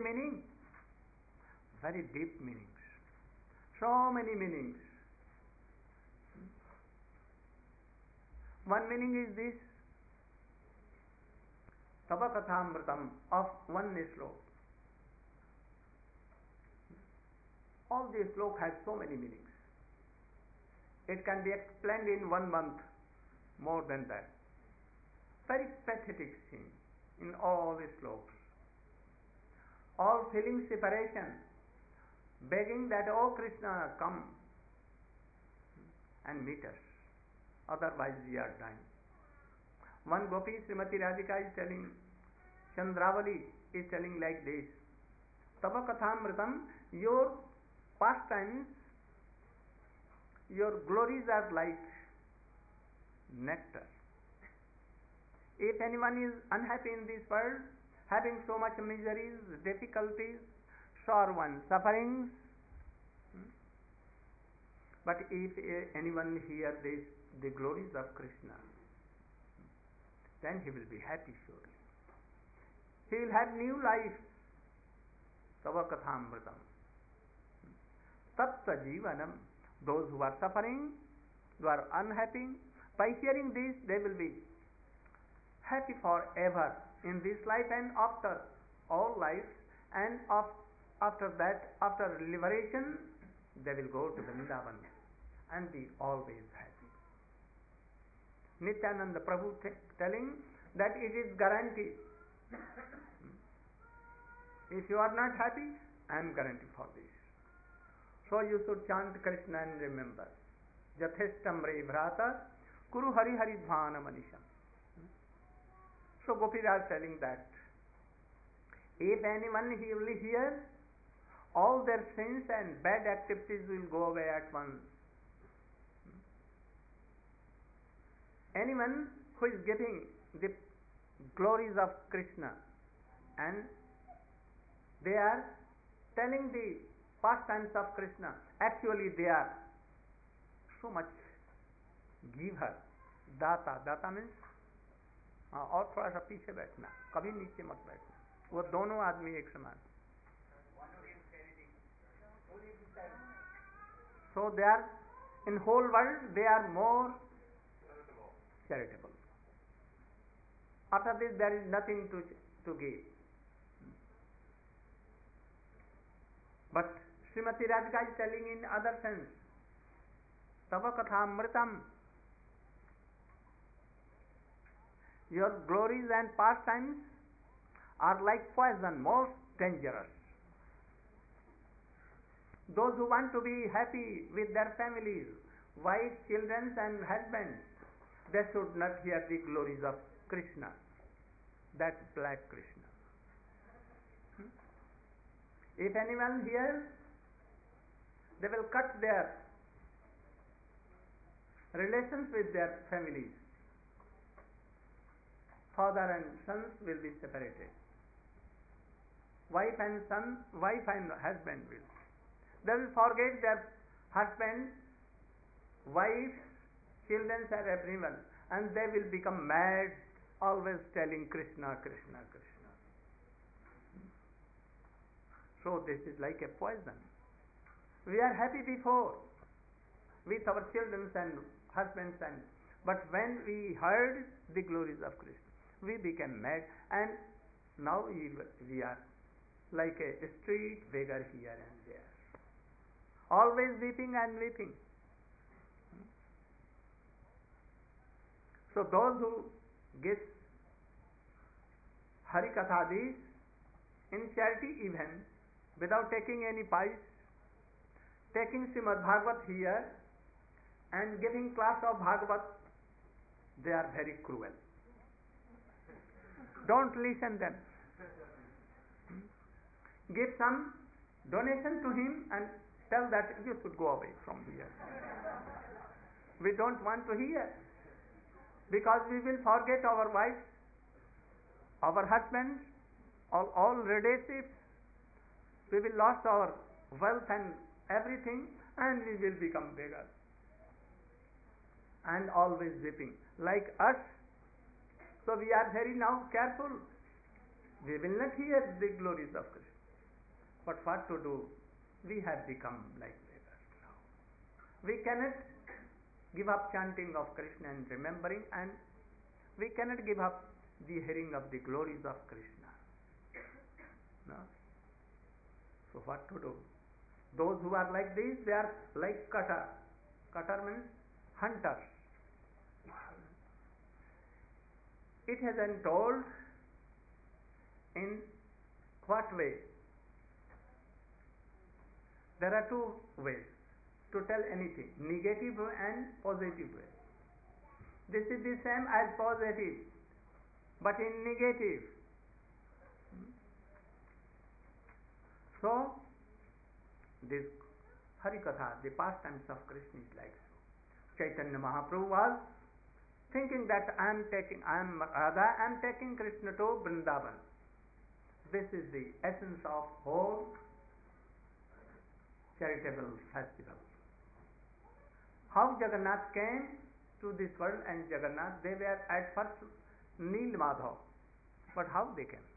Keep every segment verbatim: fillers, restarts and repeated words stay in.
meaning? Very deep meanings. So many meanings. One meaning is this: Tava Kathamritam, of one slok. All these slok has so many meanings. It can be explained in one month, more than that. Very pathetic scene in all the sloks. All feeling separation, begging that, "Oh Krishna, come and meet us, otherwise we are dying." One Gopi, Srimati Radhika, is telling, Chandravali is telling like this: Tava Kathamritam, your pastimes, your glories are like nectar. If anyone is unhappy in this world, having so much miseries, difficulties, sorrow and sufferings, but if anyone hears this, the glories of Krishna, then he will be happy surely. He will have new life. Tava Kathamritam. Tattva Jivanam. Those who are suffering, who are unhappy, by hearing this, they will be happy forever in this life and after all life, and after that, after liberation, they will go to Vrindavan and be always happy. Nityananda Prabhu t- telling that it is guaranteed. If you are not happy, I am guaranteed for this. So you should chant Krishna and remember, Jatheshtam Re Bhrata Kuru Hari Hari Dhvana Manisham. So Gopis are telling that if anyone will hear, all their sins and bad activities will go away at once. Anyone who is getting the glories of Krishna and they are telling the pastimes of Krishna, actually they are so much giver, दाता. दाता means और थोड़ा सा पीछे बैठना, कभी नीचे मत बैठना, वो दोनों आदमी एक समान. So they are, in whole world they are more charitable. After this there is nothing to to give. But Srimati Radhika is telling in other sense, Tava Kathamritam, your glories and pastimes are like poison, most dangerous. Those who want to be happy with their families, wives, children and husbands, they should not hear the glories of Krishna, that black Krishna. Hmm? If anyone hears, they will cut their relations with their families. Father and sons will be separated. Wife and son, wife and husband will. They will forget their husband, wife, children and everyone, and they will become mad, always telling Krishna, Krishna, Krishna. So this is like a poison. We are happy before with our children and husbands, and but when we heard the glories of Krishna, we became mad, and now we, we are like a street beggar here and there, always weeping and weeping. So those who give Hari Kathadis in charity even, without taking any pice, taking Srimad Bhagavat here and giving class of Bhagavat, they are very cruel. Don't listen them. Give some donation to him and tell that you should go away from here. We don't want to hear, because we will forget our wives, our husbands, all, all relatives. We will lose our wealth and everything, and we will become beggars and always weeping like us. So we are very now careful. We will not hear the glories of Krishna. But what to do? We have become like beggars now. We cannot give up chanting of Krishna and remembering, and we cannot give up the hearing of the glories of Krishna. No? So what to do? Those who are like this, they are like cutter. Cutter means hunters. It has been told in what way? There are two ways to tell anything, negative and positive way. This is the same as positive, but in negative. So, this Harikatha, the pastimes of Krishna is like so. Chaitanya Mahaprabhu was thinking that I am taking, I am Radha, I am taking Krishna to Vrindavan. This is the essence of whole charitable festival. How Jagannath came to this world, and Jagannath, they were at first Neel Madhav, but how they came?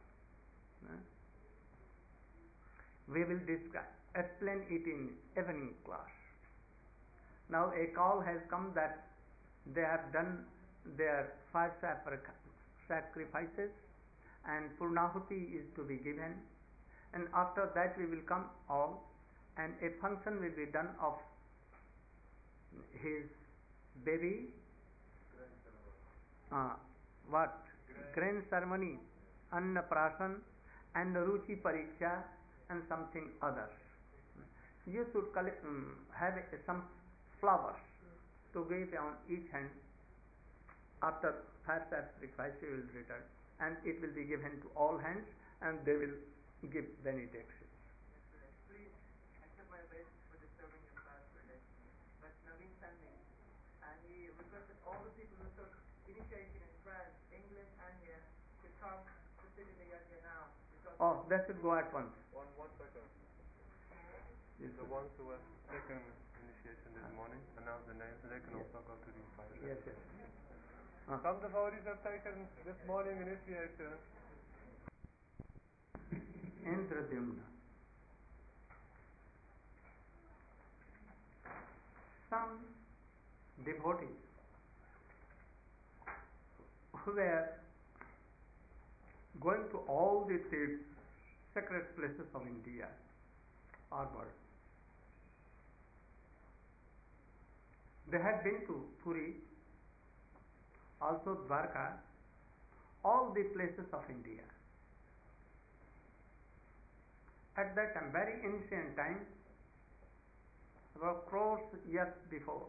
We will discuss, explain it in evening class. Now a call has come that they have done their five sacrifices and Purnahuti is to be given, and after that we will come all and a function will be done of his baby, uh, what? Grain ceremony, Anna Prasan and Ruchi Pariksha and something others. You should collect, um, have a, some flowers to give on each hand. After first sacrifice you will return, and it will be given to all hands, and they will give benediction. Please accept my best for disturbing your class today. But Naveen sent me, and he requested all the people who took initiation in France, English, and here to come to sit in the yajna now. Oh, that should go at once. One, one second. Yes. The ones who have taken initiation this morning, announce the names, and they can yes. also go to the fire. Yes, yes. Uh. Some devotees have taken this morning initiation. Indradyumna. Some devotees who were going to all the sacred places of India or world. They had been to Puri, also Dwarka, all the places of India. At that time, very ancient time, about crores years before.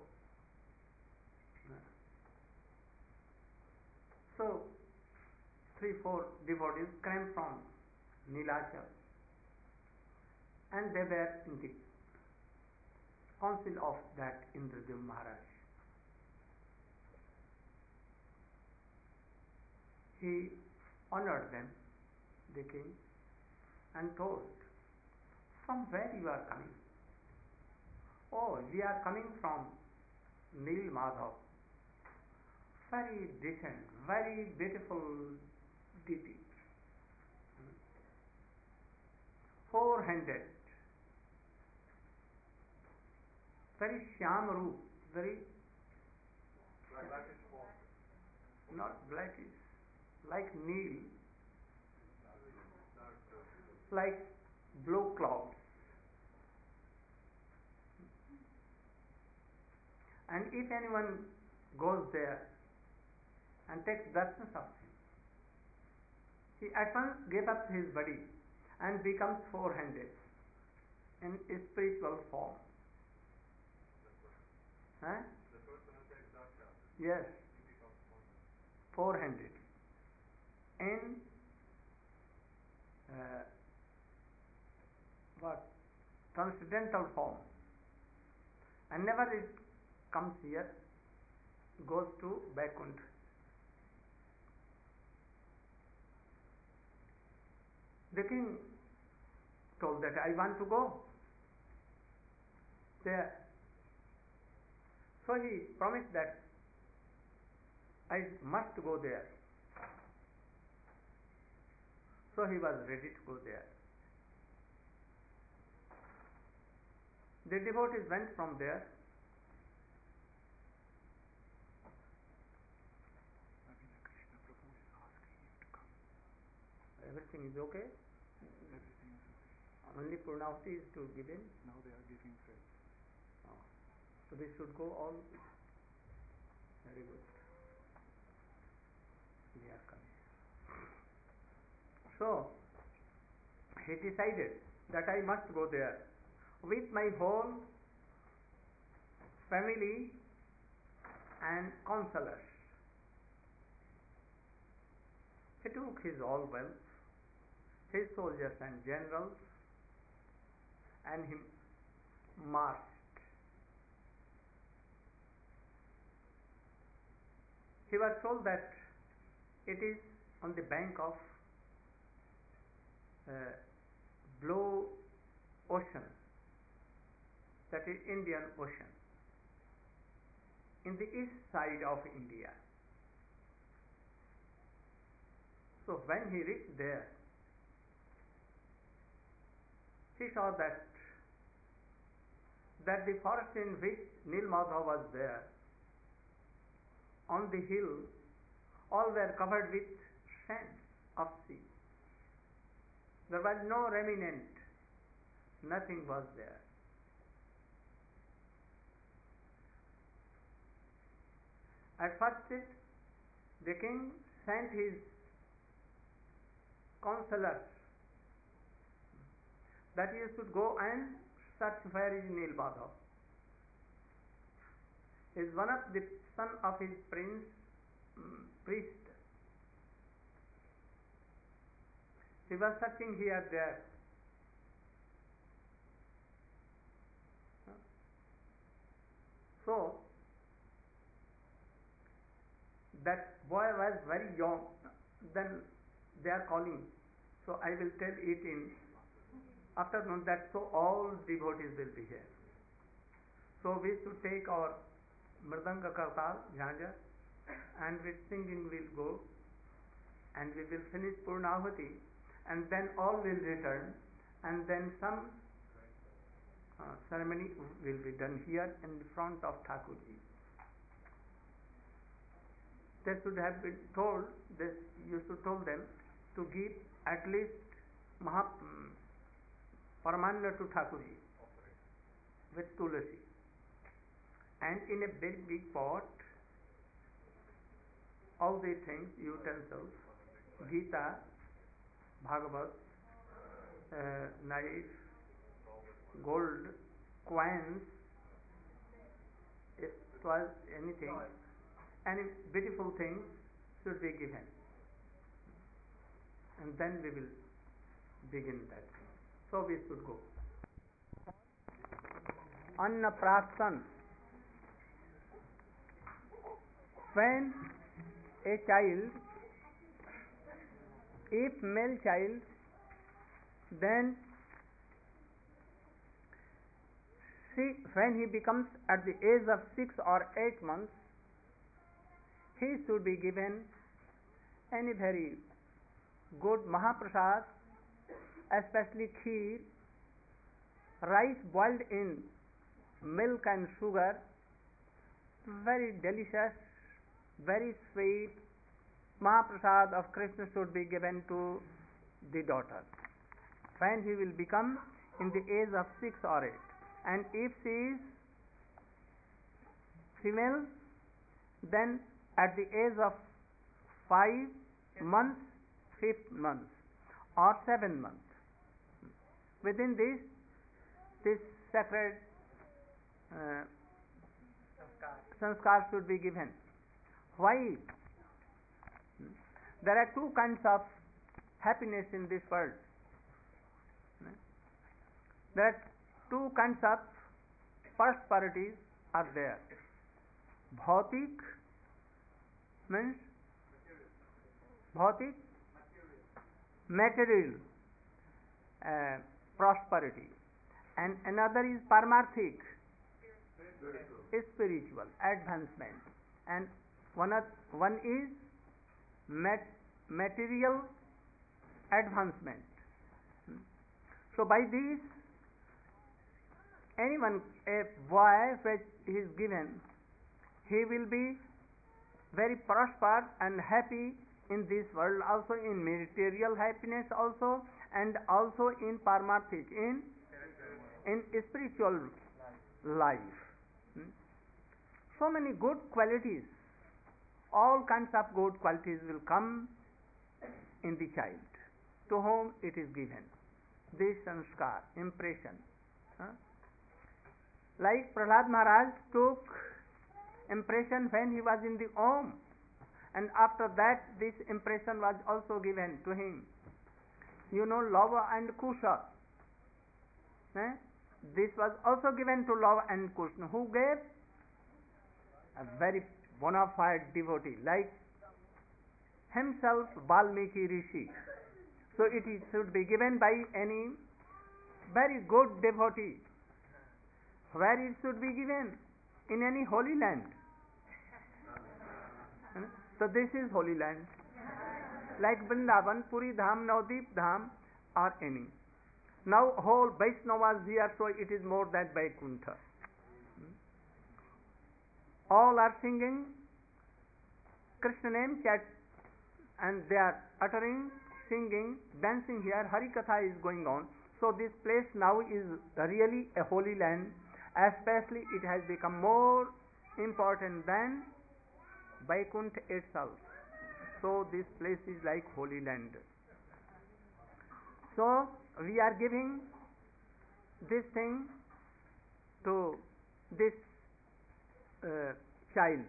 So, three, four devotees came from Nilachal, and they were in the council of that Indradyumna Maharaj. He honored them, the king, and told, from where you are coming? Oh, we are coming from Neel Madhav. Very decent, very beautiful deity. Four-handed, very Shyam-Roop, very blackish form. Not blackish, like Neel, like blue clouds. And if anyone goes there and takes darshan of him, he at once gives up his body and becomes four-handed in spiritual form. Huh? The person who takes darshan, yes, he becomes four-handed in uh, what? Transcendental form, and never it comes here, goes to Vaikuntha. The king told that I want to go there. So he promised that I must go there. So he was ready to go there. The devotees went from there. Everything is okay? Everything is okay. Only Purnavati is to give in? Now they are giving praise. Oh. So they should go all. Very good. They are coming. So he decided that I must go there with my whole family and counselors. He took his all wealth, his soldiers and generals, and he marched. He was told that it is on the bank of uh, Blue Ocean, that is Indian Ocean, in the east side of India. So when he reached there, he saw that that the forest in which Nilmadhav was there, on the hill, all were covered with sands of sea. There was no remnant, nothing was there. At first it, the king sent his counselors that you should go and search where is Nilmadhav. He is one of the son of his prince um, priest. He was searching here there. So that boy was very young. Then they are calling. So I will tell it in afternoon, that so all devotees will be here. So we should take our mridanga kartal, jhanja, and with singing we'll go, and we will finish Purnavati, and then all will return, and then some uh, ceremony will be done here in front of Thakurji. They should have been told, this you should told them to give at least Maha um, Paramanna to Thakurji with Tulasi, and in a big big pot all these things, utensils, Gita, Bhagavat, uh, knife, gold, coins, if it was anything, any beautiful things should be given, and then we will begin that. So we should go. Annaprasan. When a child, if male child, then see, when he becomes at the age of six or eight months, he should be given any very good Mahaprasad, especially kheer, rice boiled in milk and sugar, very delicious, very sweet Mahaprasad of Krishna should be given to the daughter when he will become in the age of six or eight. And if she is female, then at the age of five months, fifth month, or seven months, within this, this sacred uh, sanskar should be given. Why? There are two kinds of happiness in this world. There are two kinds of prosperities are there. Bhautik means bhautik, material uh, prosperity, and another is paramarthik, spiritual advancement, and one, of, one is mat, material advancement. So by this, anyone, a boy which is given, he will be very prosperous and happy in this world also, in material happiness also, and also in paramārthik, in in spiritual life. Hmm? So many good qualities, all kinds of good qualities will come in the child to whom it is given. This sanskar, impression. Huh? Like Prahlad Maharaj took impression when he was in the Om, and after that this impression was also given to him. You know, Lava and Kusha. Eh? This was also given to Lava and Kush. Who gave? A very bona fide devotee, like himself, Valmiki Rishi. So it is, should be given by any very good devotee. Where it should be given? In any holy land. So this is holy land. Like Vrindavan, Puri Dham, Navdeep Dham, or any. Now whole Vaishnavas here, so it is more than Vaikuntha. All are singing Krishna name, chat, and they are uttering, singing, dancing here. Hari Katha is going on. So this place now is really a holy land. Especially it has become more important than Vaikuntha itself. So this place is like holy land. So we are giving this thing to this uh, child.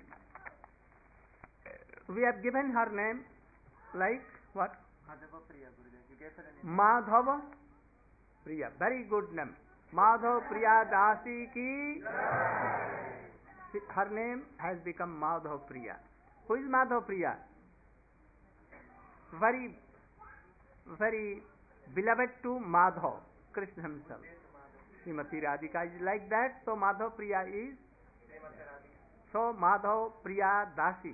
We have given her name like what? Madhava Priya, Gurudev. You gave her a name. Madhava Priya. Very good name. Madhava Priya Dasi ki. Her name has become Madhava Priya. Who is Madhava Priya? Very, very beloved to Madhava, Krishna himself. Srimati Radhika is like that, so Madhava Priya is. So Madhava Priya Dasi.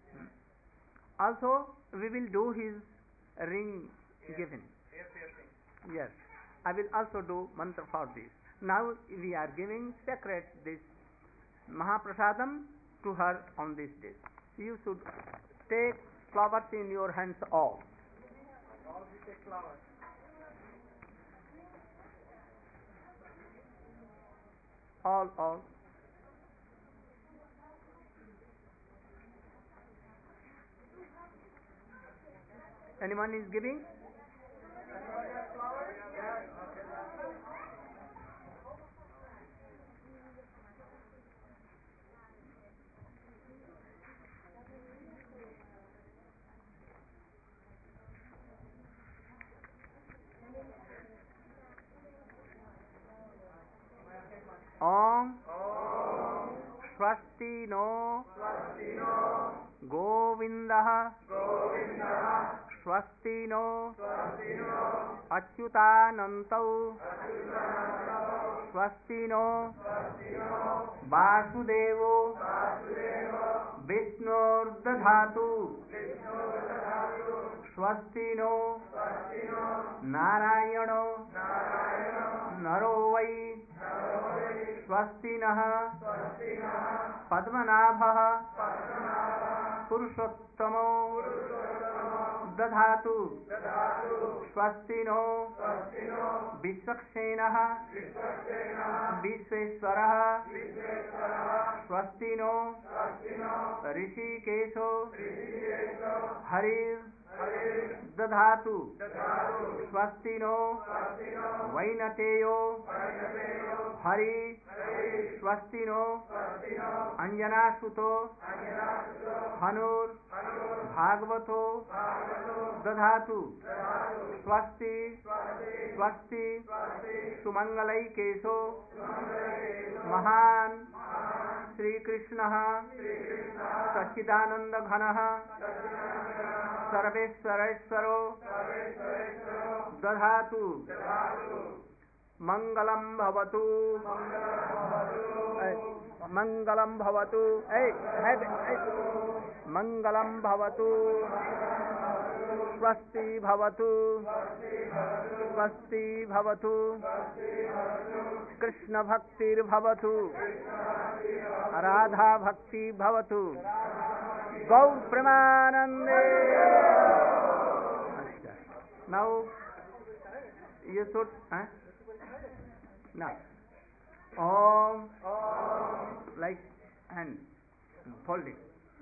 Also, we will do his ring given. Yes. I will also do mantra for this. Now we are giving sacred this Mahaprasadam to her on this day. You should take flowers in your hands all. All we take flowers. All, all. Anyone is giving? Om Swasti no Govindah Swasti no Achyutanantau Swasti no Vasudevo Vishnurdadhatu Swasti no Narayano Naro vai Swasti nah Padmanabha Purushottamo Dadhatu Swasti no Vishwakshenah Vishweswarah Swasti no Rishikesho Harir Dadhatu Swasti no Vainateyo Hari Swasti no Anjana Suto Hanur Bhagavato Dadhatu Swasti Swasti Sumangalai Kesho Mahan Sri Krishna Sachidananda Ghanaha Sarveswareshwaro Dadhatu Mangalam Bhavatu Mangalam Bhavatu hey, hey, hey. Mangalam Bhavatu स्वस्ति भवतु स्वस्ति भवतु कृष्ण भक्तिर्भवतु राधा भक्ति भवतु गौ प्रेमानंदे. Now you should huh? now Om like hand folding.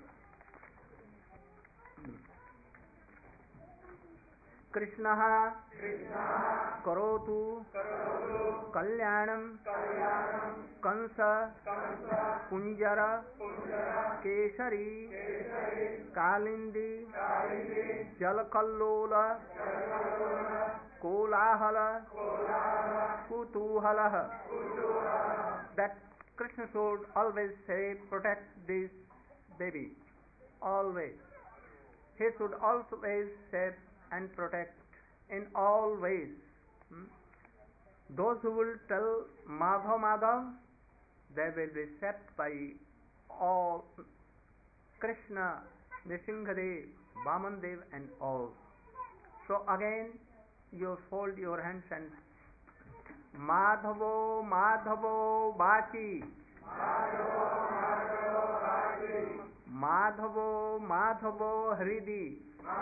कृष्णः करोतु कल्याणं कंस कुंजर केसरी कालिंदी जलकल्लोल कोलाहल कुतूहलः. That Krishna should always say, protect this baby. Always. He should always save and protect in all ways. Hmm? Those who will tell Madhav Madhav, they will be saved by all. Krishna, Nrsimhadev, Vamandev and all. So again you fold your hands and Madhavo Madhavo Bachi Madhavo Madhavo Hridi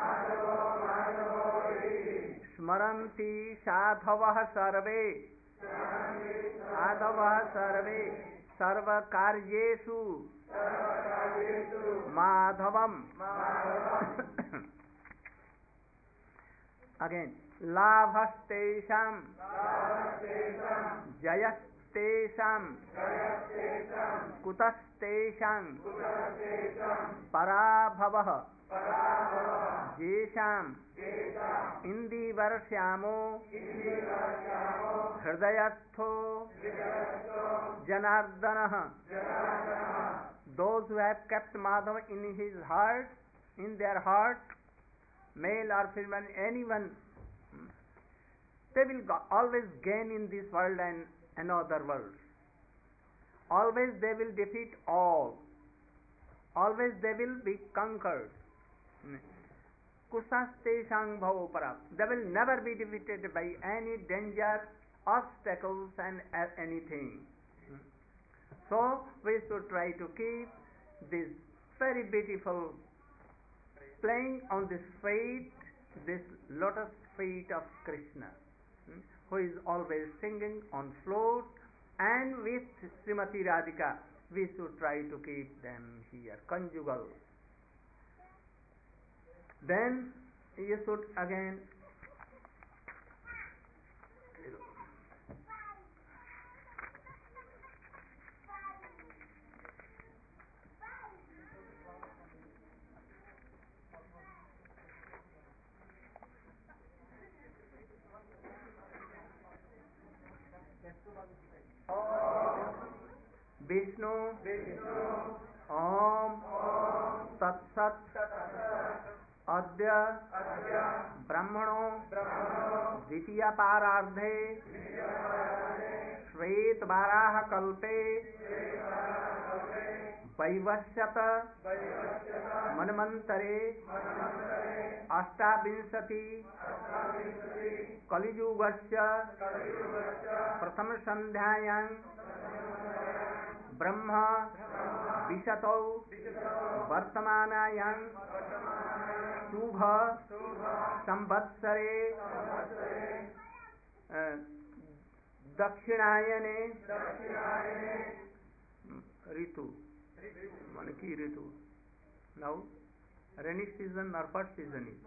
Smaranti Sadhavah Sarve Sadhavah Sarve Sarva Karyesu Madhavam. Again, Labhastesham Jayastesham Kutastesham Parabhavah Jesham Indivarsyamo Hridayastho Janardanah. Those who have kept Madhava in his heart, in their heart, male or female, anyone, they will always gain in this world and another world. Always they will defeat all. Always they will be conquered. Kusasteshang bhavo parap. They will never be defeated by any danger, obstacles and anything. So we should try to keep this very beautiful playing on this feet, this lotus feet of Krishna, who is always singing on flute, and with Srimati Radhika we should try to keep them here, conjugal. Then you should again Vishnu, Om, Tat Sat, Adya, Brahmano, Dvitiya Parardhe, Shvet Varaha Kalpe, Vaivashyata, Manmantare, Ashtavinsati, Kalijugasya, Pratham Sandhyayam, Brahma, Vishato, Vartamanayam, Shubha, Samvatsare, Dakshinayane, Ritu, Manaki Ritu. Now, rainy season or first season is?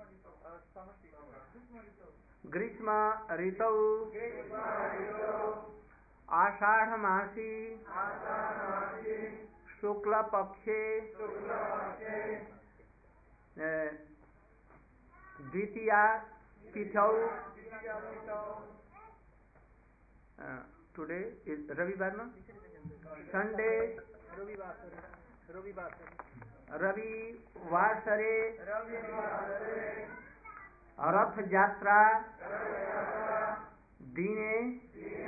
Grishma Ritu, Ashadha Masi, Shukla Pakshe, Dvitiya Tithau. Today is Ravivar, no? Sunday, Ravi Vasare, Rath Jatra, Dine,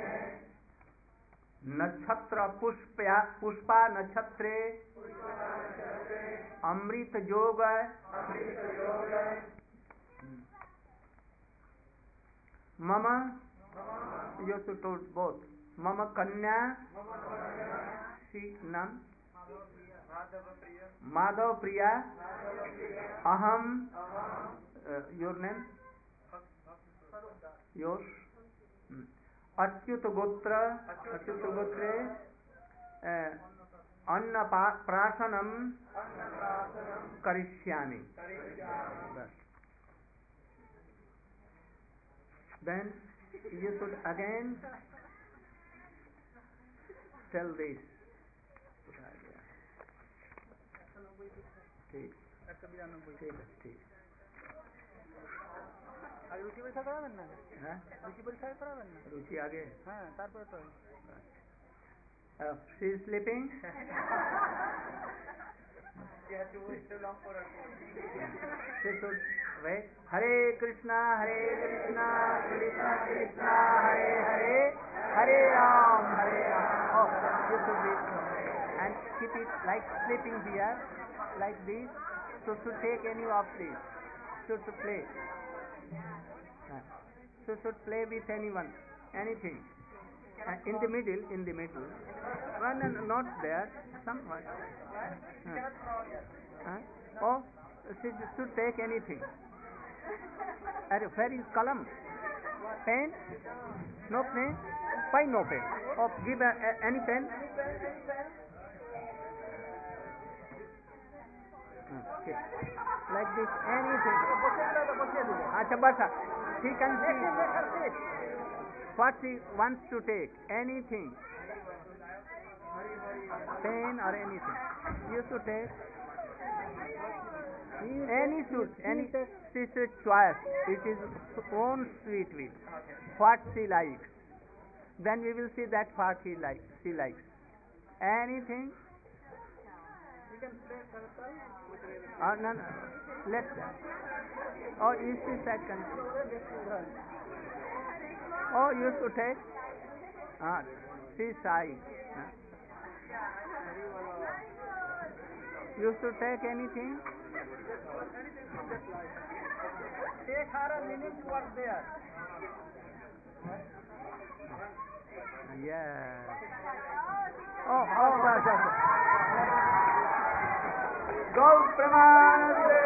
Nakshatra Pushpa, Pushpa Nakshatre, Amrita Yoga, Mama, you should told both. Mama Kanya, she nam, Madhav Priya, Aham, uh, your name, yours, hmm. Achyut Gotra, Achyut Gotre, uh, Anna Prasanam Karishyami. Then you should again tell this. ठीक ठीक ठीक আগে রুচি পরীক্ষা করাবেন না? হ্যাঁ রুচি পরীক্ষা করাবেন না? রুচি আগে হ্যাঁ তারপরে তো Uh, she is sleeping. You have to wait too long for her food. She should wait. Hare Krishna, Hare Krishna, Krishna Krishna, Hare Hare, Hare Ram, Hare Ram. Oh, you should be and keep it like sleeping here, like this. So to take any of this, so to play. Uh, so should play with anyone, anything. Uh, in the middle, in the middle, one and not there, someone. Uh, uh, or she should take anything. Are where is column? Pen? No pen? Why no pen? Or give a, a, any pen? Uh, okay. Like this, anything. Acha basa. He can see what he wants to take, anything, pen or anything. You should take any should, any she should choice. It is own sweet with what she likes. Then we will see that what he likes. She likes anything. You can play circle. Uh, no, no. Let's. Oh, you see second. Oh, you should take. Ah, see side. Ah. You should take anything. Take her a minute to work there. Yeah. Oh, oh, gosh, gosh. Go, Pramanande.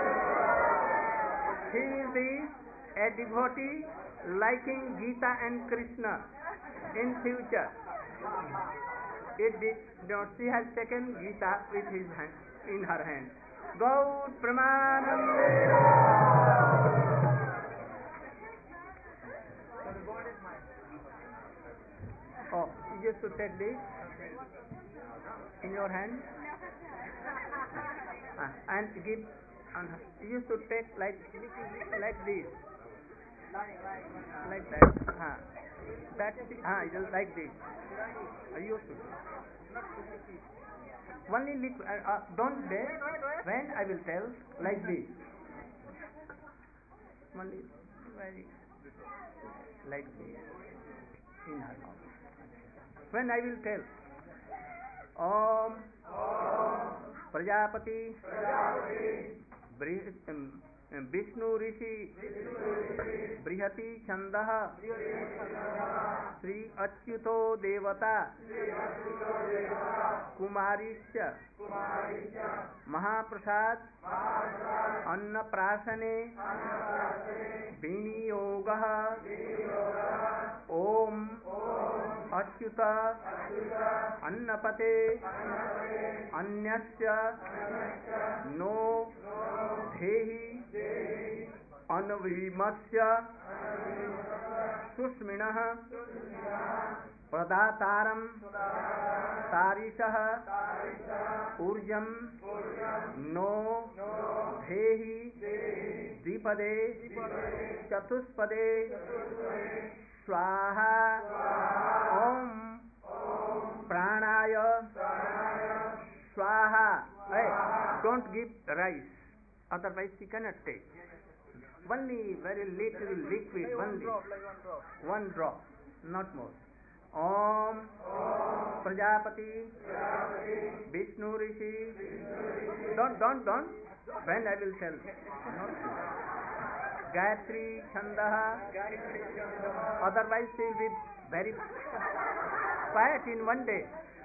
He is the, a devotee liking Gita and Krishna in future. It did not. She has taken Gita with his hand, in her hand. Go, Pramanande. So the board is mine. Oh, you should take this in your hand uh, and give. And you should take like like this, like that. Uh, that ah, uh, like this. Uh, you should. Only liquid. Uh, uh, don't dare. When I will tell, like this. Only very like this in her mouth. When I will tell, Om Prajapati, Vishnu Rishi, Brihati Chandaha, Sri Achyuto Devata, Kumarisya, Mahaprasad, Anna Prasane, Viniyogaha, Om Achyuta, Annapate, Anyasya, No Dehi, Anvimasya, Sushminah, Pradataram, Tarishah, Urjam, No Dehi, Dipade, Chatuspade, Swaha, Om Pranaya, Swaha. Hey, don't give rice, otherwise she cannot take. Only very little liquid, only One drop, like one drop. one drop, not more. Om Prajapati, Vishnu Rishi. Don't, don't, don't. When I will tell. Not Gayatri Chandah. Otherwise she will be very quiet in one day.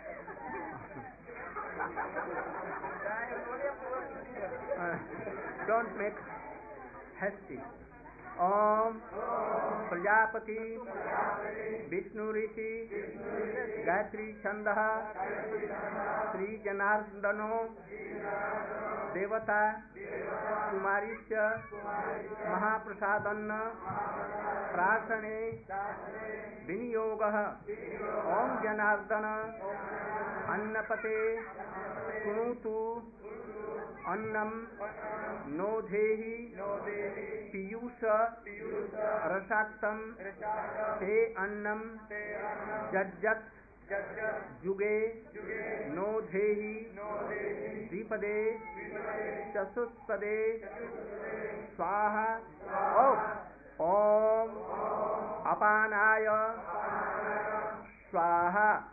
Uh, don't make hasty. Om Prajapati Vishnu Rishi Gayatri Chandah Sri Janardano Devata Kumarisya Mahaprasadanna Prasane Viniyogah Om Janardana Annapate Kunutu Annam Nodhehi Piyusha Rasaktam Te Annam Jajjat Juge Nodhehi Dipade Chasuspade Swaha Om Apanaya Swaha.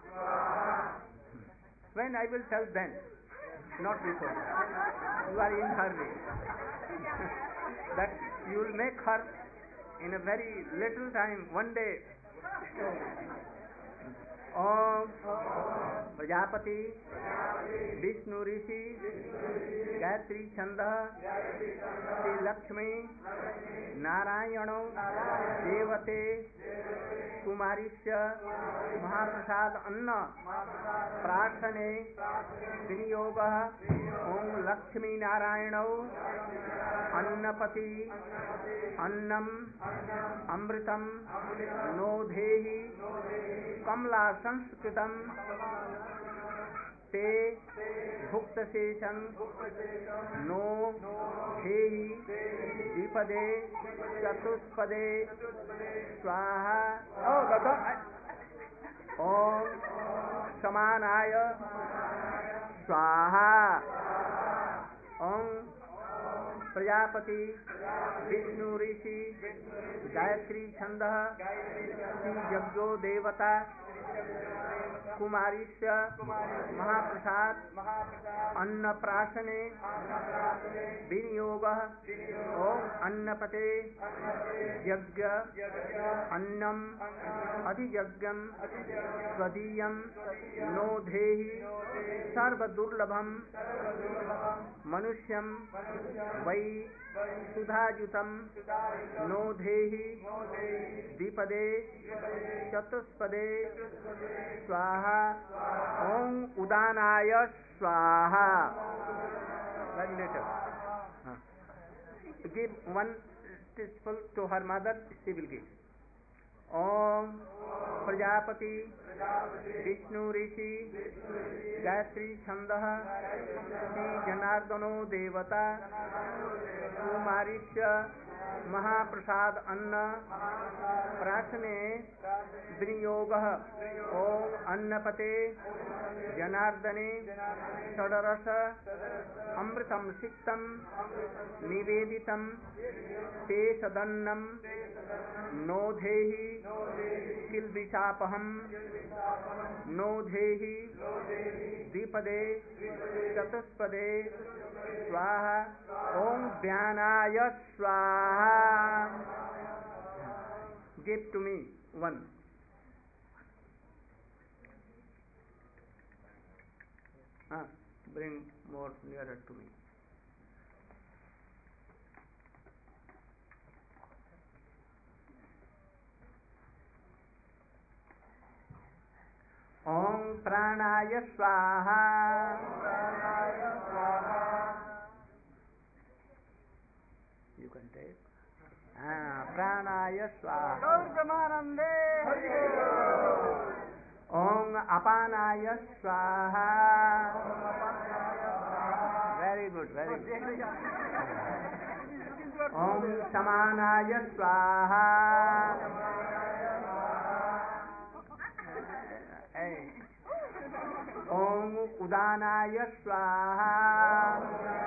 When I will tell then, not before. You are in hurry. That you will make her in a very little time, one day. Om Prajapati Vishnu Rishi Gayatri Chandah Sri Lakshmi Narayano Devate Kumarisya Mahaprasad Anna Prasane Viniyogah Om Lakshmi Narayano Annapati Annam Amritam Nodhehi Kamla Sanskritam Te Bhuktaseshan No Hehi Dipade Chatuspade Swaha. Oh, the Om Samanaya Swaha. Om Prajapati Vishnu Rishi Gayatri Chandah Sri Jagyo Devata Kumarisya Mahaprasad Anna Prasane Viniyogah Om Annapate Yagya Annam Adhijagyam Swadiyam Nodhehi Sarva Durlabham Manushyam Vai Sudhajutam Nodhehi Dipade Chatuspade Swaha. Om Udanaya Swaha. Very later. Huh. Give one teaspoon to her mother, she will give. Om Prajapati Vishnu Rishi Gayatri Chandah Sri Janardano Devata Kumarisya Mahaprasad Anna Prasane Viniyogah Om Annapate Janardane Sadarasa Amritam Siktam Niveditam Te Sadannam Nodhehi Kilvishapaham Nodhehi Dipade Chatuspade Swaha. Om Dhyanaya Swaha. Give to me one. Ah, bring more nearer to me. Om Pranaya Swaha. You can take. Ah, Pranaya Swaha. Gauramanande. Om Apanaya Swaha. Very good, very good. Om Samanaya Swaha. Hey. Om Udanaya Swaha.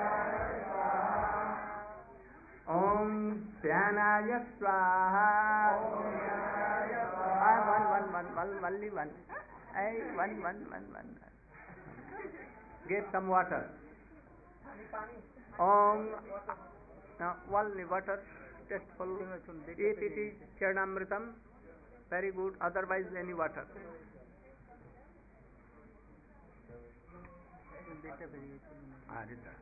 Om Dhyanaya Swaha. Ah, one, one, one, one, only one. Hey, one, one, one, one. Give some water. Om, now only water. tasteful. If it is Charanamritam, very good. Otherwise, any water. Ah, Rita.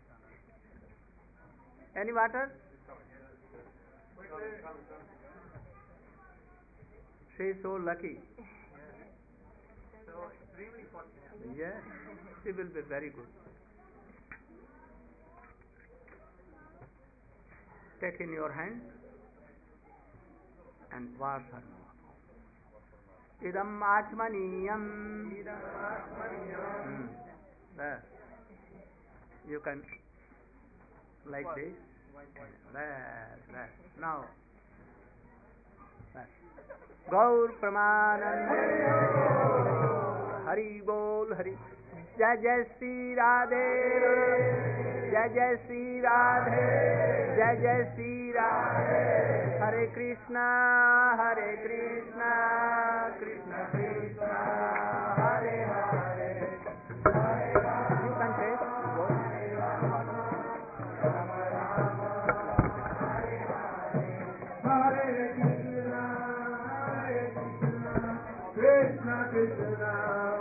Any water? She is so lucky. So extremely fortunate. Yes, she will be very good. Take in your hand and wash her mouth. Idam achmaniyam. Hmm. There. You can like this. There, there. Now. There. Gaur Pramanande. Hari Bol Hari. Jai Jai Sri Radhe. Jai Jai Sri Radhe. Jai Jai Sri Radhe. Hare Krishna, Hare Krishna, Krishna Krishna, Hare Hare. You can take what? Hare Krishna, Hare Krishna, Krishna Krishna.